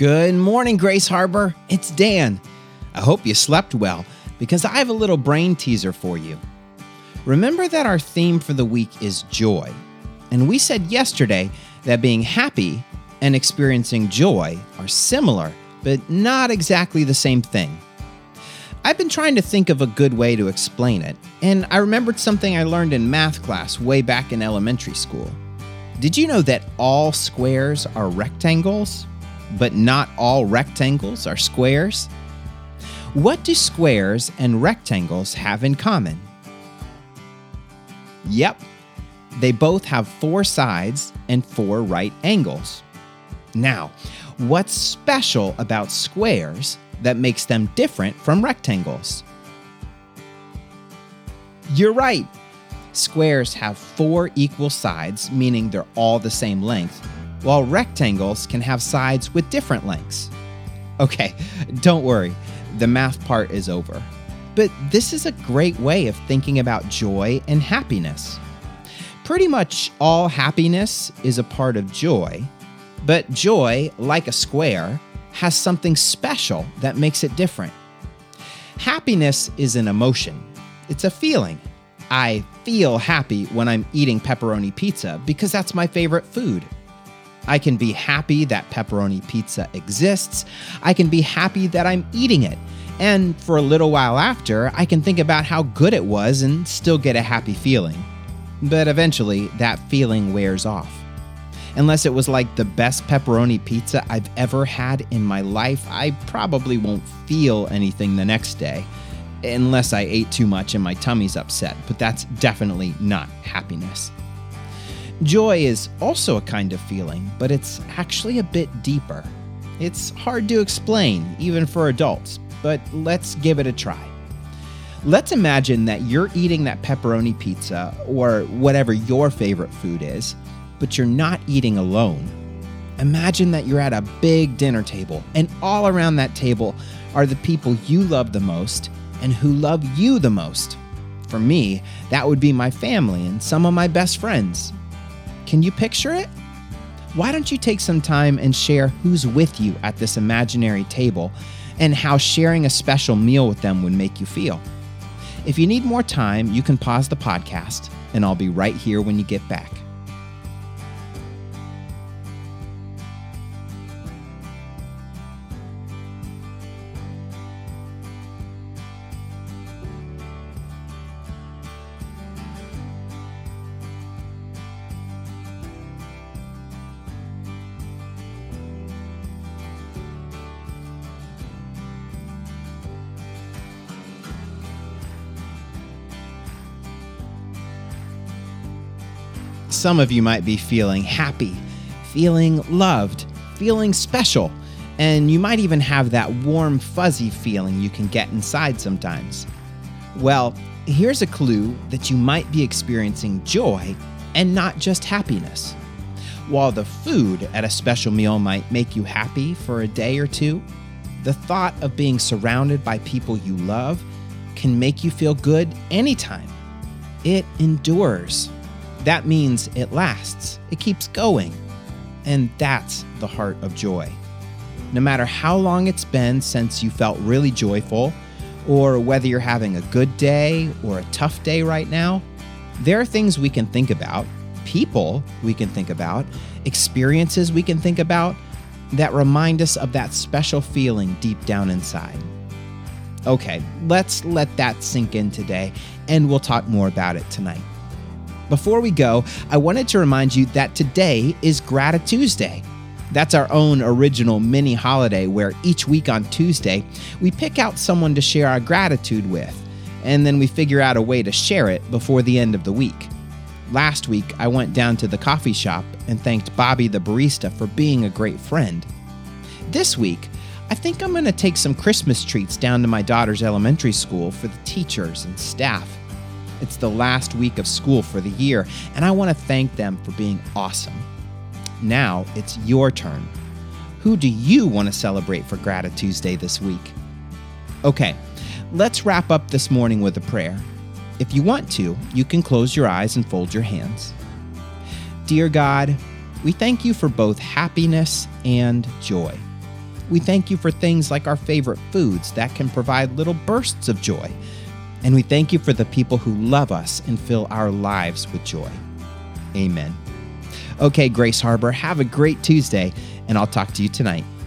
Good morning, Grace Harbor. It's Dan. I hope you slept well because I have a little brain teaser for you. Remember that our theme for the week is joy. And we said yesterday that being happy and experiencing joy are similar, but not exactly the same thing. I've been trying to think of a good way to explain it, and I remembered something I learned in math class way back in elementary school. Did you know that all squares are rectangles, but not all rectangles are squares? What do squares and rectangles have in common? Yep, they both have 4 sides and 4 right angles. Now, what's special about squares that makes them different from rectangles? You're right. Squares have 4 equal sides, meaning they're all the same length, while rectangles can have sides with different lengths. Okay, don't worry, the math part is over. But this is a great way of thinking about joy and happiness. Pretty much all happiness is a part of joy, but joy, like a square, has something special that makes it different. Happiness is an emotion. It's a feeling. I feel happy when I'm eating pepperoni pizza because that's my favorite food. I can be happy that pepperoni pizza exists. I can be happy that I'm eating it. And for a little while after, I can think about how good it was and still get a happy feeling. But eventually, that feeling wears off. Unless it was like the best pepperoni pizza I've ever had in my life, I probably won't feel anything the next day. Unless I ate too much and my tummy's upset, but that's definitely not happiness. Joy is also a kind of feeling, but it's actually a bit deeper. It's hard to explain, even for adults, but let's give it a try. Let's imagine that you're eating that pepperoni pizza, or whatever your favorite food is, but you're not eating alone. Imagine that you're at a big dinner table, and all around that table are the people you love the most and who love you the most. For me, that would be my family and some of my best friends. Can you picture it? Why don't you take some time and share who's with you at this imaginary table and how sharing a special meal with them would make you feel? If you need more time, you can pause the podcast, and I'll be right here when you get back. Some of you might be feeling happy, feeling loved, feeling special, and you might even have that warm, fuzzy feeling you can get inside sometimes. Well, here's a clue that you might be experiencing joy and not just happiness. While the food at a special meal might make you happy for a day or two, the thought of being surrounded by people you love can make you feel good anytime. It endures. That means it lasts, it keeps going, and that's the heart of joy. No matter how long it's been since you felt really joyful, or whether you're having a good day or a tough day right now, there are things we can think about, people we can think about, experiences we can think about that remind us of that special feeling deep down inside. Okay, let's let that sink in today, and we'll talk more about it tonight. Before we go, I wanted to remind you that today is Gratitude. That's our own original mini holiday where each week on Tuesday, we pick out someone to share our gratitude with, and then we figure out a way to share it before the end of the week. Last week, I went down to the coffee shop and thanked Bobby the barista for being a great friend. This week, I think I'm going to take some Christmas treats down to my daughter's elementary school for the teachers and staff. It's the last week of school for the year, and I want to thank them for being awesome. Now it's your turn. Who do you want to celebrate for Gratitude this week? Okay, let's wrap up this morning with a prayer. If you want to, you can close your eyes and fold your hands. Dear God, we thank you for both happiness and joy. We thank you for things like our favorite foods that can provide little bursts of joy. And we thank you for the people who love us and fill our lives with joy. Amen. Okay, Grace Harbor, have a great Tuesday, and I'll talk to you tonight.